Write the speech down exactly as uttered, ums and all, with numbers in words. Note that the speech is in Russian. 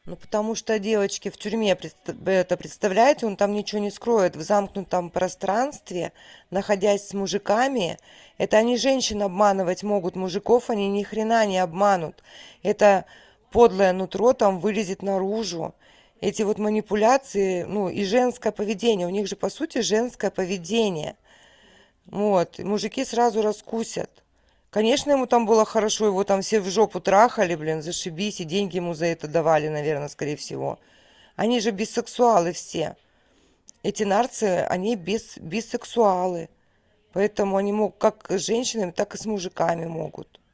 Ну, потому что девочки в тюрьме, предста- это представляете, он там ничего не скроет в замкнутом пространстве, находясь с мужиками. Это они женщин обманывать могут, мужиков они ни хрена не обманут. Это подлое нутро там вылезет наружу. Эти вот манипуляции, ну и женское поведение, у них же по сути женское поведение. Вот, и мужики сразу раскусят. Конечно, ему там было хорошо, его там все в жопу трахали, блин, зашибись, и деньги ему за это давали, наверное, скорее всего. Они же бисексуалы все. Эти нарцы, они бис, бисексуалы. Поэтому они могут как с женщинами, так и с мужиками могут.